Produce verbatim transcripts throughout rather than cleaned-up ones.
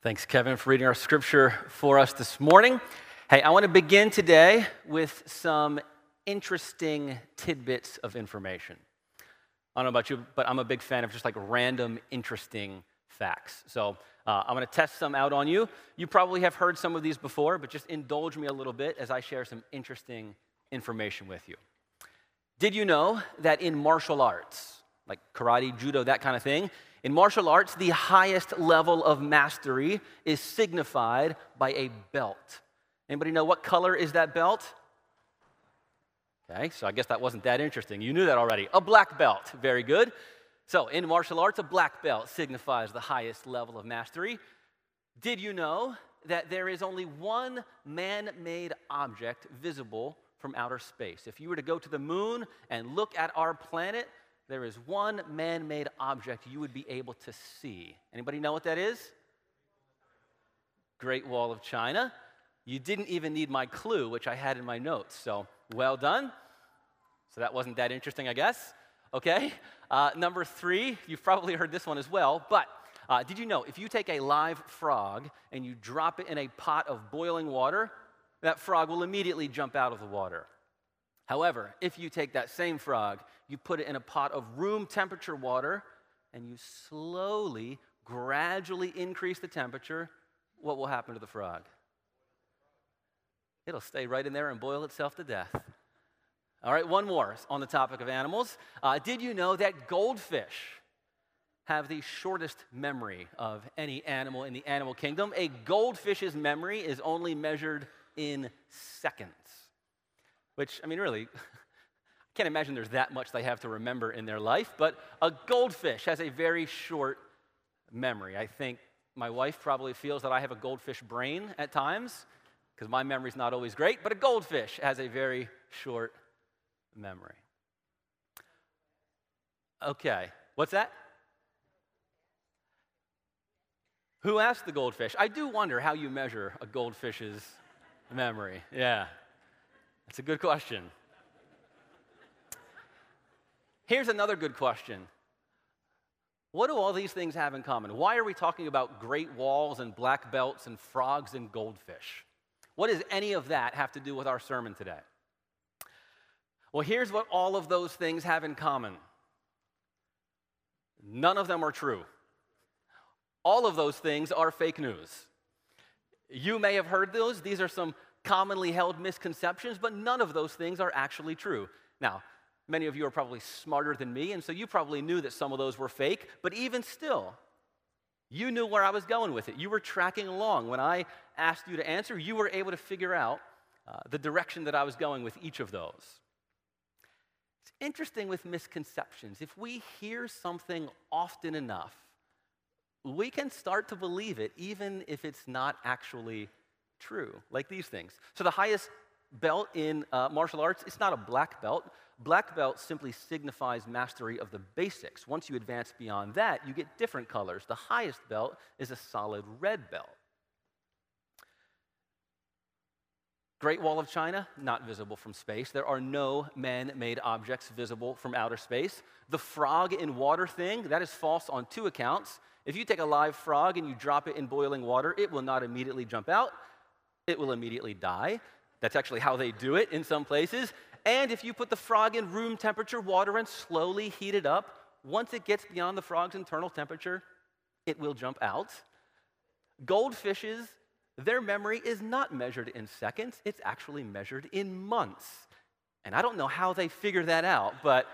Thanks, Kevin, for reading our scripture for us this morning. Hey, I want to begin today with some interesting tidbits of information. I don't know about you, but I'm a big fan of just like random, interesting facts. So uh, I'm going to test some out on you. You probably have heard some of these before, but just indulge me a little bit as I share some interesting information with you. Did you know that in martial arts, like karate, judo, that kind of thing, in martial arts, the highest level of mastery is signified by a belt? Anybody know what color is that belt? Okay, so I guess that wasn't that interesting. You knew that already. A black belt. Very good. So in martial arts, a black belt signifies the highest level of mastery. Did you know that there is only one man-made object visible from outer space? If you were to go to the moon and look at our planet, there is one man-made object you would be able to see. Anybody know what that is? Great Wall of China. You didn't even need my clue, which I had in my notes, so well done. So that wasn't that interesting, I guess. Okay, uh, number three, you've probably heard this one as well, but uh, did you know if you take a live frog and you drop it in a pot of boiling water, that frog will immediately jump out of the water? However, if you take that same frog, you put it in a pot of room temperature water, and you slowly, gradually increase the temperature, what will happen to the frog? It'll stay right in there and boil itself to death. All right, one more on the topic of animals. Uh, did you know that goldfish have the shortest memory of any animal in the animal kingdom? A goldfish's memory is only measured in seconds. Which, I mean, really, I can't imagine there's that much they have to remember in their life, but a goldfish has a very short memory. I think my wife probably feels that I have a goldfish brain at times, because my memory's not always great, but a goldfish has a very short memory. Okay, what's that? Who asked the goldfish? I do wonder how you measure a goldfish's memory. Yeah. That's a good question. Here's another good question. What do all these things have in common? Why are we talking about great walls and black belts and frogs and goldfish? What does any of that have to do with our sermon today? Well, here's what all of those things have in common. None of them are true. All of those things are fake news. You may have heard those. These are some commonly held misconceptions, but none of those things are actually true. Now, many of you are probably smarter than me, and so you probably knew that some of those were fake, but even still, you knew where I was going with it. You were tracking along. When I asked you to answer, you were able to figure out uh, the direction that I was going with each of those. It's interesting with misconceptions. If we hear something often enough, we can start to believe it, even if it's not actually true, like these things. So the highest belt in uh, martial arts, it's not a black belt. Black belt simply signifies mastery of the basics. Once you advance beyond that, you get different colors. The highest belt is a solid red belt. Great Wall of China, not visible from space. There are no man-made objects visible from outer space. The frog in water thing, that is false on two accounts. If you take a live frog and you drop it in boiling water, it will not immediately jump out. It will immediately die. That's actually how they do it in some places. And if you put the frog in room temperature water and slowly heat it up, once it gets beyond the frog's internal temperature, it will jump out. Goldfishes, their memory is not measured in seconds. It's actually measured in months. And I don't know how they figure that out, but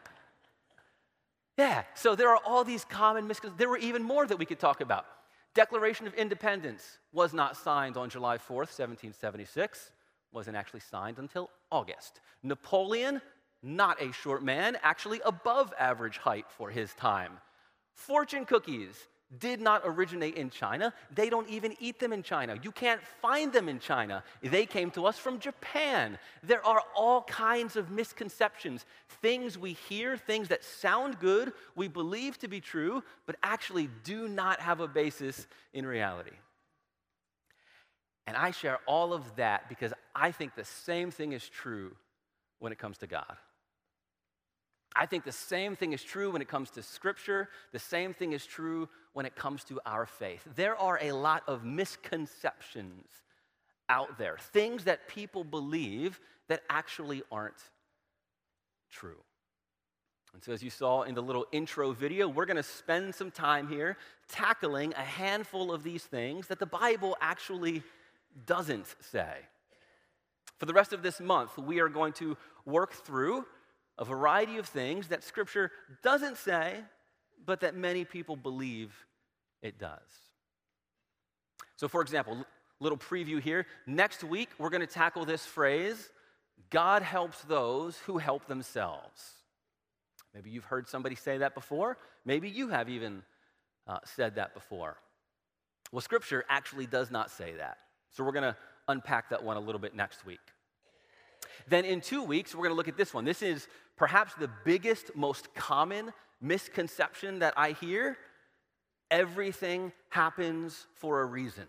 yeah. So there are all these common misconceptions. There were even more that we could talk about. Declaration of Independence was not signed on July fourth, seventeen seventy-six. Wasn't actually signed until August. Napoleon, not a short man, actually above average height for his time. Fortune cookies did not originate in China. They don't even eat them in China. You can't find them in China. They came to us from Japan. There are all kinds of misconceptions, things we hear, things that sound good, we believe to be true, but actually do not have a basis in reality. And I share all of that because I think the same thing is true when it comes to God. I think the same thing is true when it comes to Scripture. The same thing is true when it comes to our faith. There are a lot of misconceptions out there, things that people believe that actually aren't true. And so as you saw in the little intro video, we're going to spend some time here tackling a handful of these things that the Bible actually doesn't say. For the rest of this month, we are going to work through a variety of things that Scripture doesn't say, but that many people believe it does. So for example, little preview here. Next week, we're going to tackle this phrase, God helps those who help themselves. Maybe you've heard somebody say that before. Maybe you have even uh, said that before. Well, Scripture actually does not say that. So we're going to unpack that one a little bit next week. Then in two weeks, we're going to look at this one. This is perhaps the biggest, most common misconception that I hear. Everything happens for a reason.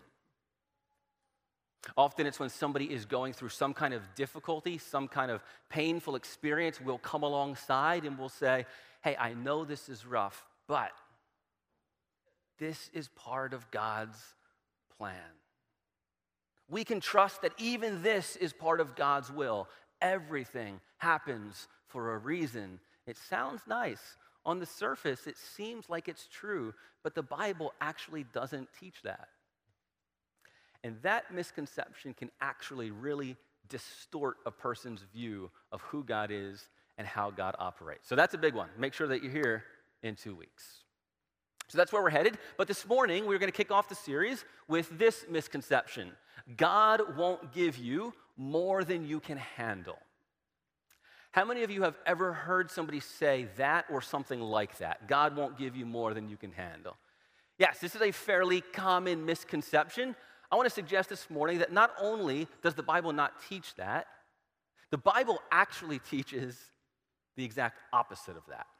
Often it's when somebody is going through some kind of difficulty, some kind of painful experience, we'll come alongside and we'll say, hey, I know this is rough, but this is part of God's plan. We can trust that even this is part of God's will. Everything happens for a reason. It sounds nice. On the surface, it seems like it's true, but the Bible actually doesn't teach that. And that misconception can actually really distort a person's view of who God is and how God operates. So that's a big one. Make sure that you're here in two weeks. So that's where we're headed. But this morning, we're going to kick off the series with this misconception. God won't give you more than you can handle. How many of you have ever heard somebody say that or something like that? God won't give you more than you can handle. Yes, this is a fairly common misconception. I want to suggest this morning that not only does the Bible not teach that, the Bible actually teaches the exact opposite of that.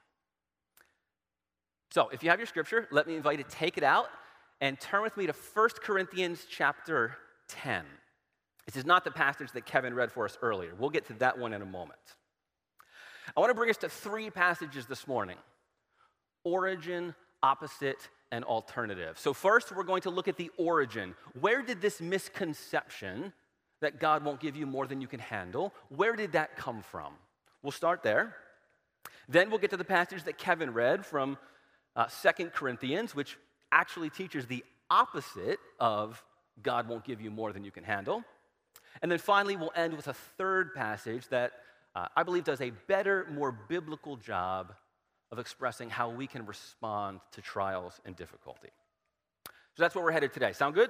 So if you have your scripture, let me invite you to take it out and turn with me to First Corinthians chapter ten. This is not the passage that Kevin read for us earlier. We'll get to that one in a moment. I want to bring us to three passages this morning: origin, opposite, and alternative. So first, we're going to look at the origin. Where did this misconception that God won't give you more than you can handle, where did that come from? We'll start there. Then we'll get to the passage that Kevin read from uh, Second Corinthians, which actually teaches the opposite of God won't give you more than you can handle. And then finally, we'll end with a third passage that uh, I believe does a better, more biblical job of expressing how we can respond to trials and difficulty. So that's where we're headed today. Sound good?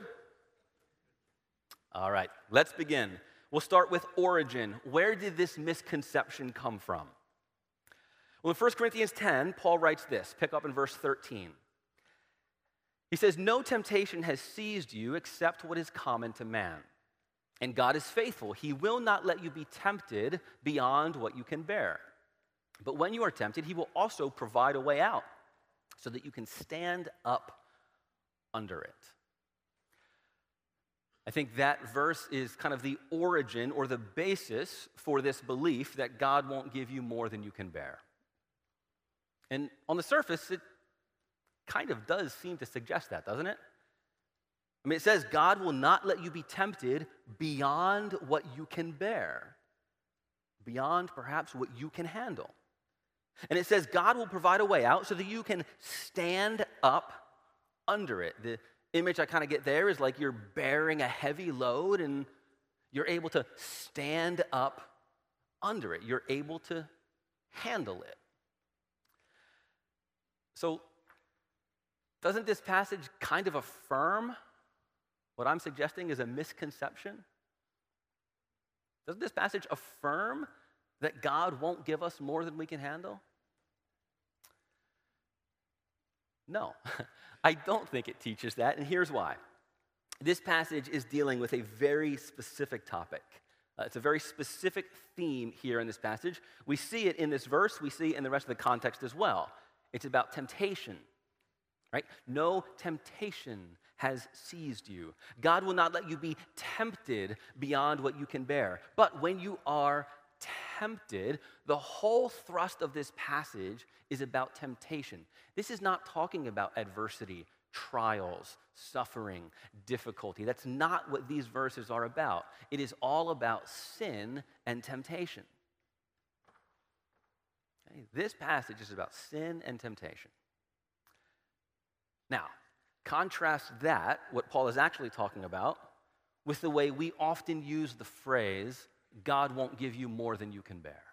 All right, let's begin. We'll start with origin. Where did this misconception come from? Well, in First Corinthians ten, Paul writes this. Pick up in verse thirteen. He says, "No temptation has seized you except what is common to man. And God is faithful. He will not let you be tempted beyond what you can bear. But when you are tempted, he will also provide a way out so that you can stand up under it." I think that verse is kind of the origin or the basis for this belief that God won't give you more than you can bear. And on the surface, it kind of does seem to suggest that, doesn't it? I mean, it says God will not let you be tempted beyond what you can bear, beyond perhaps what you can handle. And it says God will provide a way out so that you can stand up under it. The image I kind of get there is like you're bearing a heavy load and you're able to stand up under it. You're able to handle it. So, doesn't this passage kind of affirm what I'm suggesting is a misconception? Doesn't this passage affirm that God won't give us more than we can handle? No, I don't think it teaches that, and here's why. This passage is dealing with a very specific topic. Uh, it's a very specific theme here in this passage. We see it in this verse. We see it in the rest of the context as well. It's about temptation, right? No temptation has seized you. God will not let you be tempted beyond what you can bear. But when you are tempted, the whole thrust of this passage is about temptation. This is not talking about adversity, trials, suffering, difficulty. That's not what these verses are about. It is all about sin and temptation. Okay? This passage is about sin and temptation. Now, contrast that, what Paul is actually talking about, with the way we often use the phrase, God won't give you more than you can bear.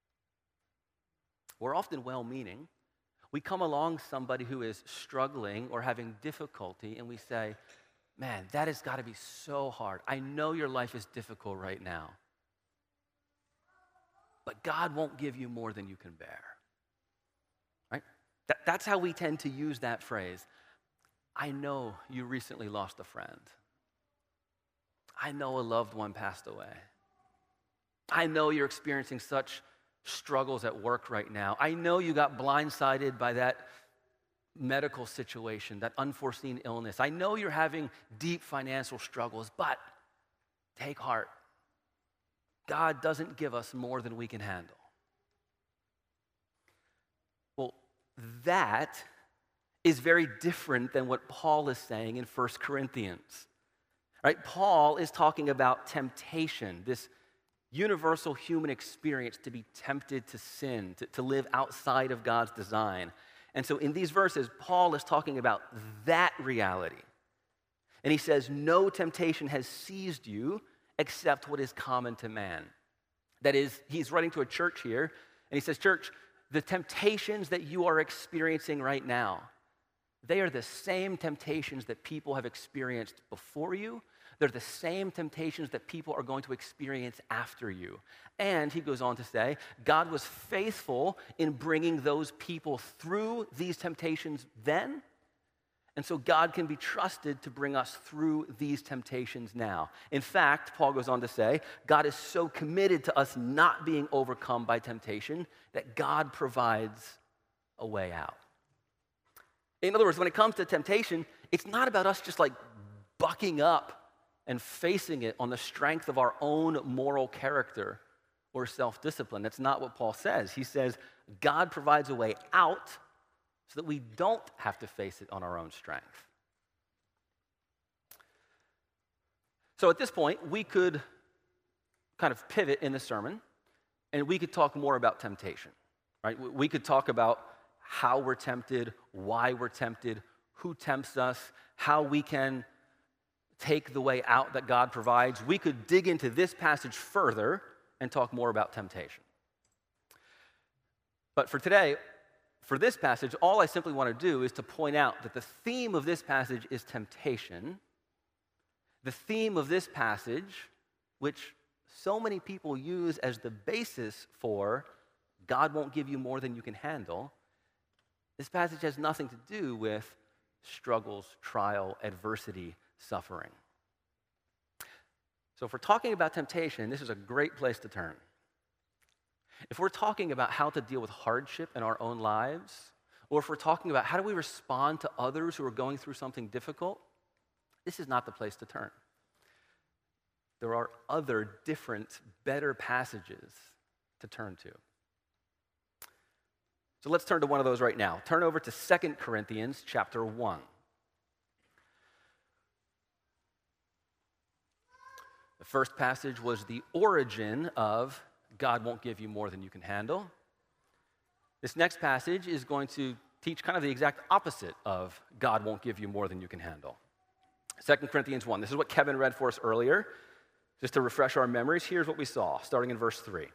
We're often well-meaning. We come along somebody who is struggling or having difficulty, and we say, man, that has got to be so hard. I know your life is difficult right now, but God won't give you more than you can bear. Right? That, that's how we tend to use that phrase. I know you recently lost a friend. I know a loved one passed away. I know you're experiencing such struggles at work right now. I know you got blindsided by that medical situation, that unforeseen illness. I know you're having deep financial struggles, but take heart. God doesn't give us more than we can handle. Well, that is very different than what Paul is saying in First Corinthians. Right? Paul is talking about temptation, this universal human experience to be tempted to sin, to, to live outside of God's design. And so in these verses, Paul is talking about that reality. And he says, no temptation has seized you except what is common to man. That is, he's writing to a church here, and he says, church, the temptations that you are experiencing right now, they are the same temptations that people have experienced before you. They're the same temptations that people are going to experience after you. And he goes on to say, God was faithful in bringing those people through these temptations then, and so God can be trusted to bring us through these temptations now. In fact, Paul goes on to say, God is so committed to us not being overcome by temptation that God provides a way out. In other words, when it comes to temptation, it's not about us just like bucking up and facing it on the strength of our own moral character or self-discipline. That's not what Paul says. He says God provides a way out so that we don't have to face it on our own strength. So at this point, we could kind of pivot in the sermon, and we could talk more about temptation, right? We could talk about how we're tempted, why we're tempted, who tempts us, how we can take the way out that God provides. We could dig into this passage further and talk more about temptation. But for today, for this passage, all I simply want to do is to point out that the theme of this passage is temptation. The theme of this passage, which so many people use as the basis for God won't give you more than you can handle, this passage has nothing to do with struggles, trial, adversity, suffering. So if we're talking about temptation, this is a great place to turn. If we're talking about how to deal with hardship in our own lives, or if we're talking about how do we respond to others who are going through something difficult, this is not the place to turn. There are other different, better passages to turn to. So let's turn to one of those right now. Turn over to Second Corinthians chapter one. The first passage was the origin of God won't give you more than you can handle. This next passage is going to teach kind of the exact opposite of God won't give you more than you can handle. Second Corinthians one. This is what Kevin read for us earlier. Just to refresh our memories, here's what we saw, starting in verse three.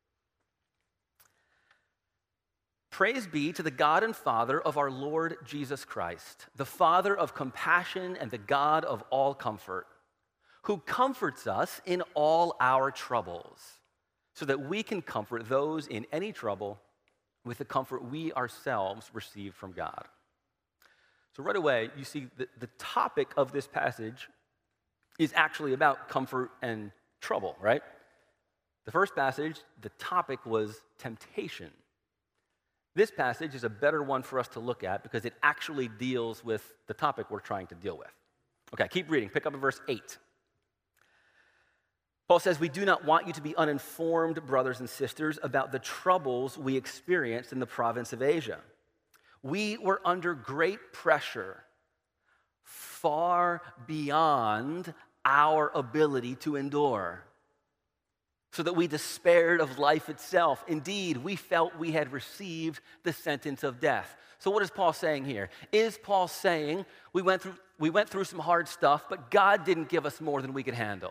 Praise be to the God and Father of our Lord Jesus Christ, the Father of compassion and the God of all comfort, who comforts us in all our troubles, so that we can comfort those in any trouble with the comfort we ourselves receive from God. So right away, you see that the topic of this passage is actually about comfort and trouble, right? The first passage, the topic was temptation. This passage is a better one for us to look at because it actually deals with the topic we're trying to deal with. Okay, keep reading. Pick up at verse eight. Paul says, we do not want you to be uninformed, brothers and sisters, about the troubles we experienced in the province of Asia. We were under great pressure, far beyond our ability to endure, so that we despaired of life itself. Indeed, we felt we had received the sentence of death. So what is Paul saying here? Is Paul saying we went through, we went through some hard stuff, but God didn't give us more than we could handle?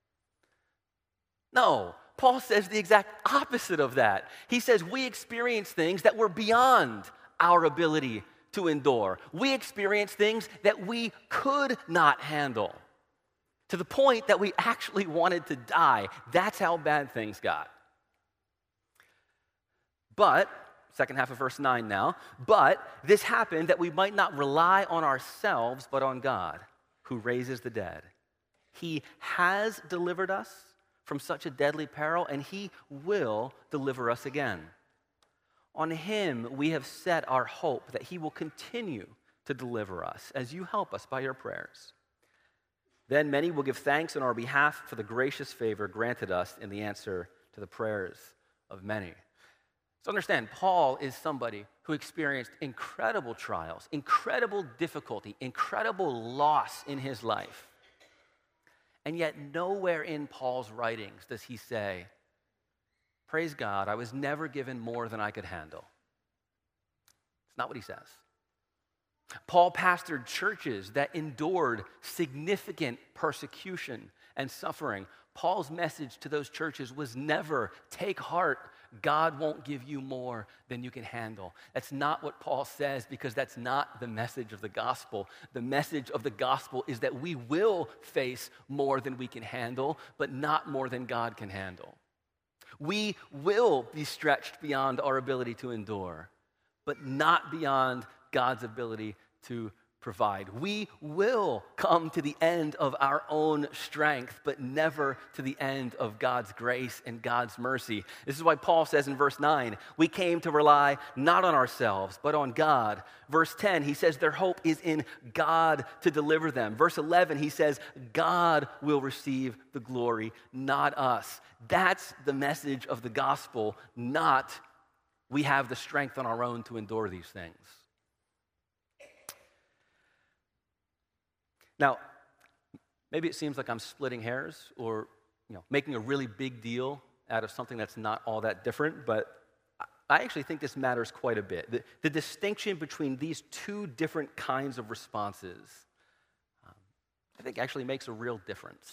No, Paul says the exact opposite of that. He says we experienced things that were beyond our ability to endure. We experienced things that we could not handle, to the point that we actually wanted to die. That's how bad things got. But, second half of verse nine now, but this happened that we might not rely on ourselves, but on God, who raises the dead. He has delivered us from such a deadly peril, and he will deliver us again. On him we have set our hope that he will continue to deliver us as you help us by your prayers. Then many will give thanks on our behalf for the gracious favor granted us in the answer to the prayers of many. So understand, Paul is somebody who experienced incredible trials, incredible difficulty, incredible loss in his life. And yet nowhere in Paul's writings does he say, praise God, I was never given more than I could handle. It's not what he says. Paul pastored churches that endured significant persecution and suffering. Paul's message to those churches was never, take heart, God won't give you more than you can handle. That's not what Paul says, because that's not the message of the gospel. The message of the gospel is that we will face more than we can handle, but not more than God can handle. We will be stretched beyond our ability to endure, but not beyond God's ability to provide. We will come to the end of our own strength, but never to the end of God's grace and God's mercy. This is why Paul says in verse nine, we came to rely not on ourselves, but on God. Verse ten, he says their hope is in God to deliver them. Verse eleven, he says God will receive the glory, not us. That's the message of the gospel, not we have the strength on our own to endure these things. Now, maybe it seems like I'm splitting hairs or, you know, making a really big deal out of something that's not all that different, but I actually think this matters quite a bit. The, the distinction between these two different kinds of responses, um, I think actually makes a real difference.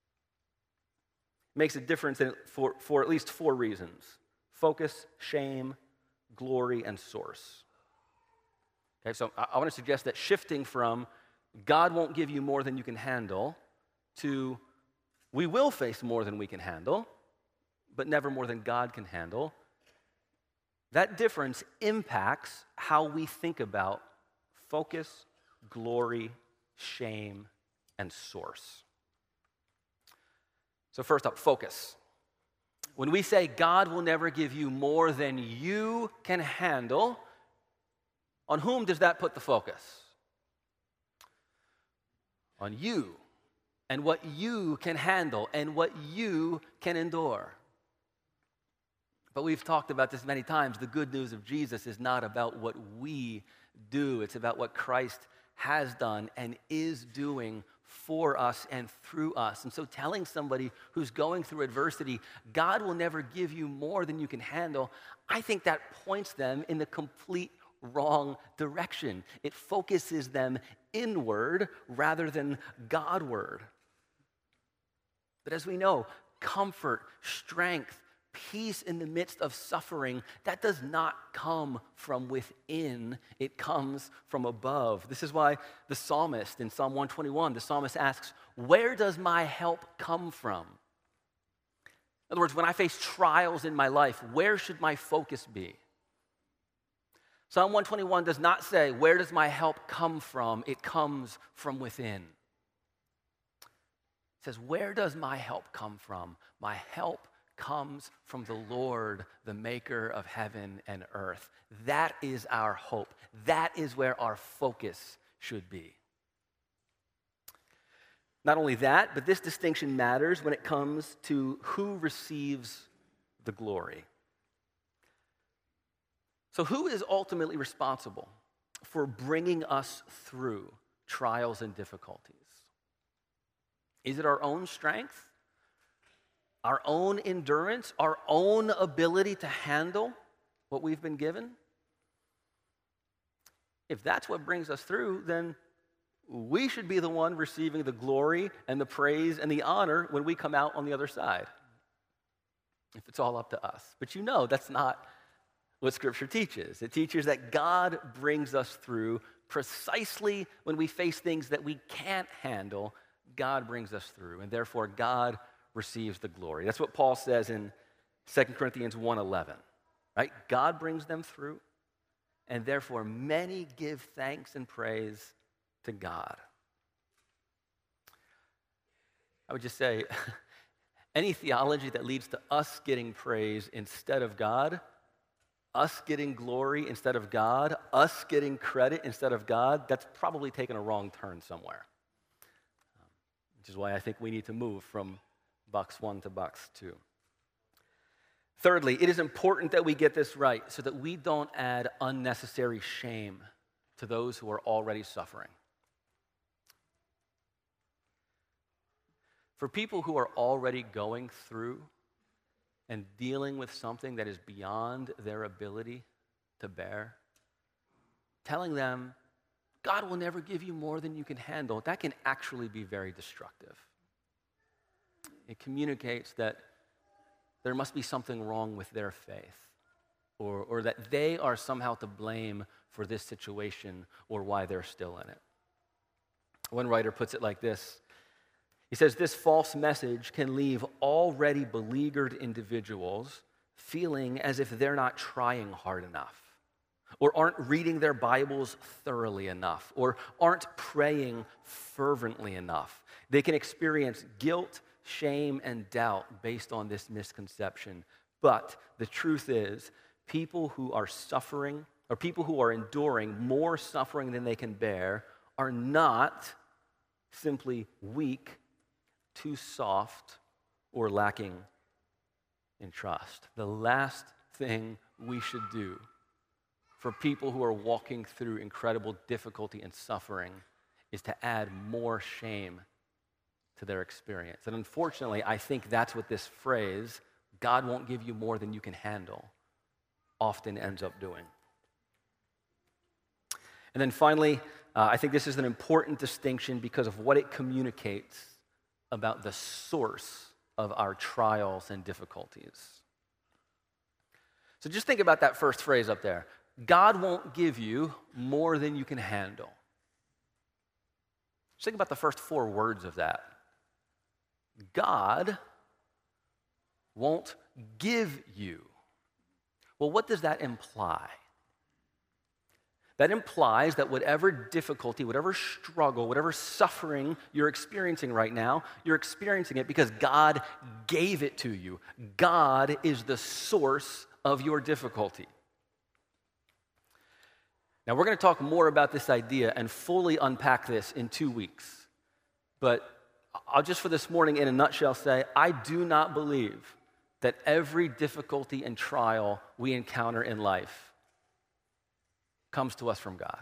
It makes a difference in, for, for at least four reasons: focus, shame, glory, and source. Okay, so I, I want to suggest that shifting from God won't give you more than you can handle to we will face more than we can handle, but never more than God can handle, that difference impacts how we think about focus, glory, shame, and source. So first up, focus. When we say God will never give you more than you can handle, on whom does that put the focus? On you and what you can handle and what you can endure. But we've talked about this many times. The good news of Jesus is not about what we do. It's about what Christ has done and is doing for us and through us. And so telling somebody who's going through adversity, God will never give you more than you can handle, I think that points them in the complete wrong direction. It focuses them inward rather than Godward. But as we know, comfort, strength, peace in the midst of suffering, that does not come from within. It comes from above. This is why the psalmist in Psalm one twenty-one, the psalmist asks, where does my help come from? In other words, when I face trials in my life, where should my focus be? Psalm one twenty-one does not say, where does my help come from? It comes from within. It says, where does my help come from? My help comes from the Lord, the maker of heaven and earth. That is our hope. That is where our focus should be. Not only that, but this distinction matters when it comes to who receives the glory. So who is ultimately responsible for bringing us through trials and difficulties? Is it our own strength, our own endurance, our own ability to handle what we've been given? If that's what brings us through, then we should be the one receiving the glory and the praise and the honor when we come out on the other side, if it's all up to us. But you know that's not what Scripture teaches. It teaches that God brings us through precisely when we face things that we can't handle. God brings us through, and therefore God receives the glory. That's what Paul says in Second Corinthians one eleven, right? God brings them through, and therefore many give thanks and praise to God. I would just say, any theology that leads to us getting praise instead of God, us getting glory instead of God, us getting credit instead of God, that's probably taken a wrong turn somewhere. Um, which is why I think we need to move from box one to box two. Thirdly, it is important that we get this right so that we don't add unnecessary shame to those who are already suffering. For people who are already going through and dealing with something that is beyond their ability to bear, telling them, God will never give you more than you can handle, that can actually be very destructive. It communicates that there must be something wrong with their faith, or, or that they are somehow to blame for this situation or why they're still in it. One writer puts it like this. He says, this false message can leave already beleaguered individuals feeling as if they're not trying hard enough, or aren't reading their Bibles thoroughly enough, or aren't praying fervently enough. They can experience guilt, shame, and doubt based on this misconception. But the truth is, people who are suffering, or people who are enduring more suffering than they can bear, are not simply weak, too soft, or lacking in trust. The last thing we should do for people who are walking through incredible difficulty and suffering is to add more shame to their experience. And unfortunately, I think that's what this phrase, God won't give you more than you can handle, often ends up doing. And then finally, uh, I think this is an important distinction because of what it communicates about the source of our trials and difficulties. So just think about that first phrase up there. God won't give you more than you can handle. Just think about the first four words of that. God won't give you. Well, what does that imply? That implies that whatever difficulty, whatever struggle, whatever suffering you're experiencing right now, you're experiencing it because God gave it to you. God is the source of your difficulty. Now, we're going to talk more about this idea and fully unpack this in two weeks. But I'll just for this morning, in a nutshell, say, I do not believe that every difficulty and trial we encounter in life comes to us from God.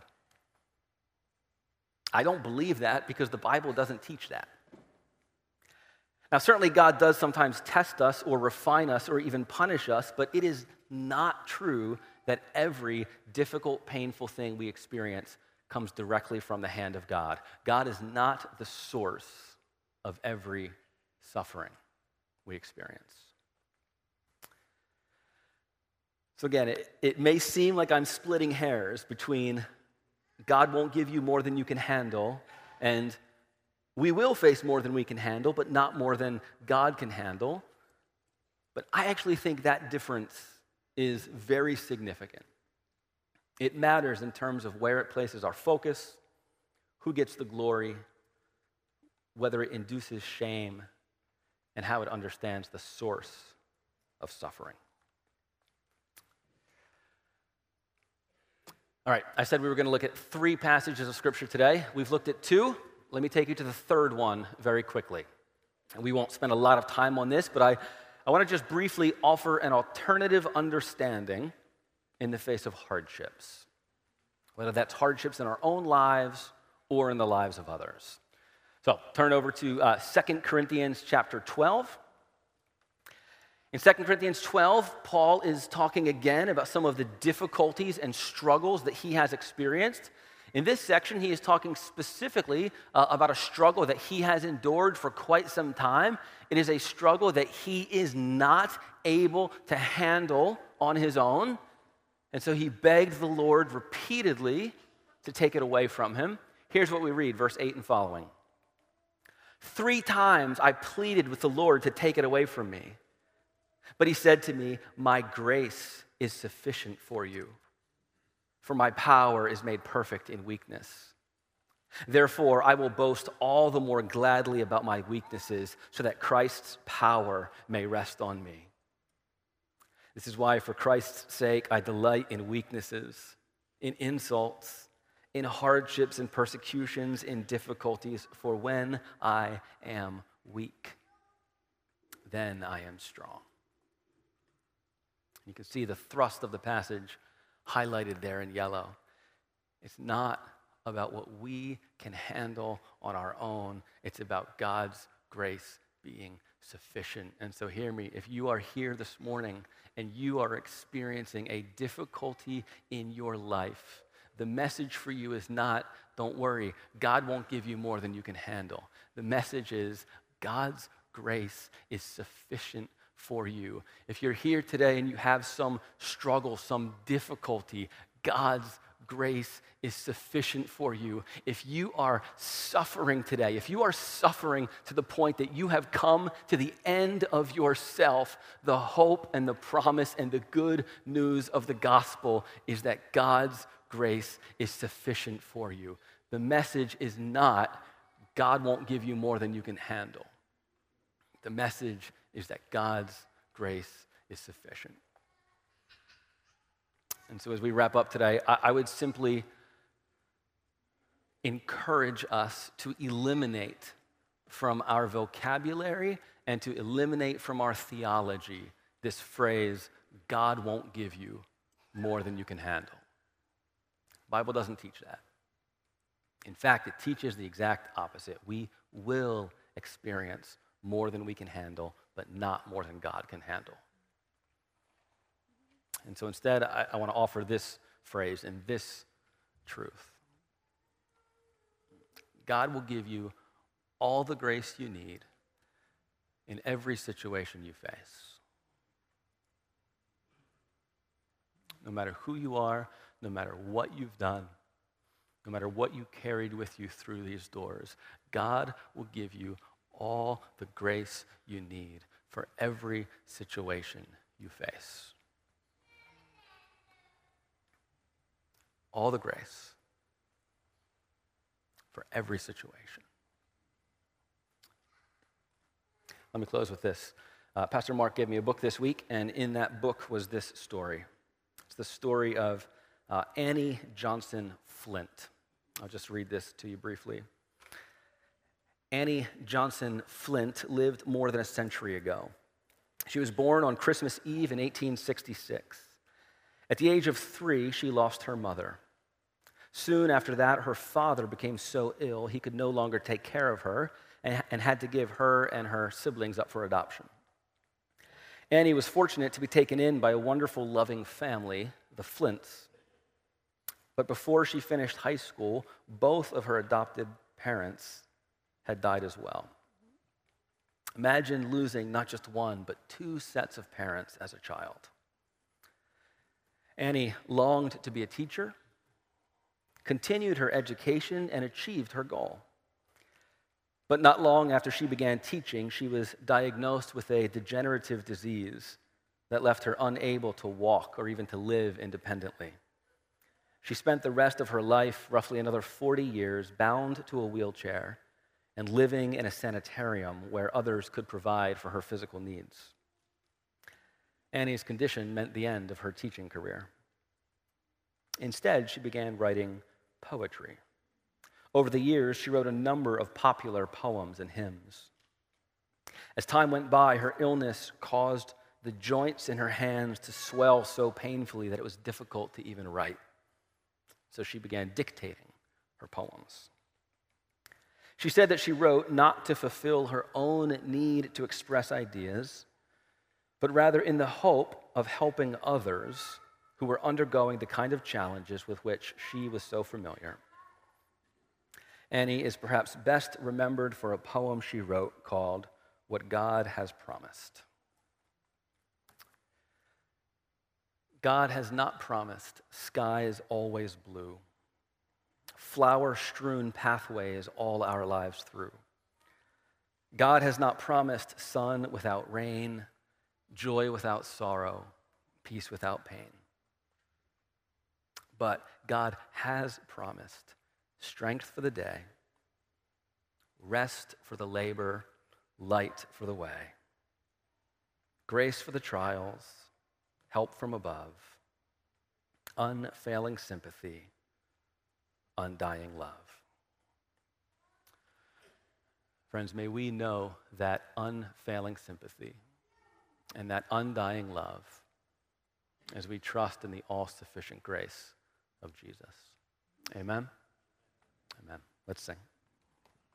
I don't believe that because the Bible doesn't teach that. Now, certainly God does sometimes test us or refine us or even punish us, but it is not true that every difficult, painful thing we experience comes directly from the hand of God. God is not the source of every suffering we experience. So again, it, it may seem like I'm splitting hairs between God won't give you more than you can handle, and we will face more than we can handle, but not more than God can handle. But I actually think that difference is very significant. It matters in terms of where it places our focus, who gets the glory, whether it induces shame, and how it understands the source of suffering. All right, I said we were going to look at three passages of Scripture today. We've looked at two. let me take you to the third one very quickly. And we won't spend a lot of time on this, but I, I want to just briefly offer an alternative understanding in the face of hardships, whether that's hardships in our own lives or in the lives of others. So turn over to uh, Second Corinthians chapter twelve. In Second Corinthians twelve, Paul is talking again about some of the difficulties and struggles that he has experienced. In this section, he is talking specifically uh, about a struggle that he has endured for quite some time. It is a struggle that he is not able to handle on his own. And so he begged the Lord repeatedly to take it away from him. Here's what we read, verse eight and following. Three times I pleaded with the Lord to take it away from me. But he said to me, my grace is sufficient for you, for my power is made perfect in weakness. Therefore, I will boast all the more gladly about my weaknesses, so that Christ's power may rest on me. This is why, for Christ's sake, I delight in weaknesses, in insults, in hardships and persecutions, in difficulties, for when I am weak, then I am strong. You can see the thrust of the passage highlighted there in yellow. It's not about what we can handle on our own. It's about God's grace being sufficient. And so hear me, if you are here this morning and you are experiencing a difficulty in your life, the message for you is not, don't worry, God won't give you more than you can handle. The message is, God's grace is sufficient for you. If you're here today and you have some struggle, some difficulty, God's grace is sufficient for you. If you are suffering today, if you are suffering to the point that you have come to the end of yourself, the hope and the promise and the good news of the gospel is that God's grace is sufficient for you. The message is not, God won't give you more than you can handle. The message is that God's grace is sufficient. And so as we wrap up today, I, I would simply encourage us to eliminate from our vocabulary and to eliminate from our theology this phrase, God won't give you more than you can handle. The Bible doesn't teach that. In fact, it teaches the exact opposite. We will experience more than we can handle, but not more than God can handle. And so instead, I, I want to offer this phrase and this truth. God will give you all the grace you need in every situation you face. No matter who you are, no matter what you've done, no matter what you carried with you through these doors, God will give you all the grace you need for every situation you face. All the grace for every situation. Let me close with this. Uh, Pastor Mark gave me a book this week, and in that book was this story. It's the story of uh, Annie Johnson Flint. I'll just read this to you briefly. Annie Johnson Flint lived more than a century ago. She was born on Christmas Eve in eighteen sixty-six. At the age of three, she lost her mother. Soon after that, her father became so ill he could no longer take care of her and, and had to give her and her siblings up for adoption. Annie was fortunate to be taken in by a wonderful, loving family, the Flints. But before she finished high school, both of her adopted parents had died as well. Imagine losing not just one, but two sets of parents as a child. Annie longed to be a teacher, continued her education, and achieved her goal. But not long after she began teaching, she was diagnosed with a degenerative disease that left her unable to walk or even to live independently. She spent the rest of her life, roughly another forty years, bound to a wheelchair and living in a sanitarium where others could provide for her physical needs. Annie's condition meant the end of her teaching career. Instead, she began writing poetry. Over the years, she wrote a number of popular poems and hymns. As time went by, her illness caused the joints in her hands to swell so painfully that it was difficult to even write. So she began dictating her poems. She said that she wrote not to fulfill her own need to express ideas, but rather in the hope of helping others who were undergoing the kind of challenges with which she was so familiar. Annie is perhaps best remembered for a poem she wrote called What God Has Promised. God has not promised skies always blue, flower-strewn pathways all our lives through. God has not promised sun without rain, joy without sorrow, peace without pain. But God has promised strength for the day, rest for the labor, light for the way, grace for the trials, help from above, unfailing sympathy, undying love. Friends, may we know that unfailing sympathy and that undying love as we trust in the all-sufficient grace of Jesus. Amen? Amen. Let's sing.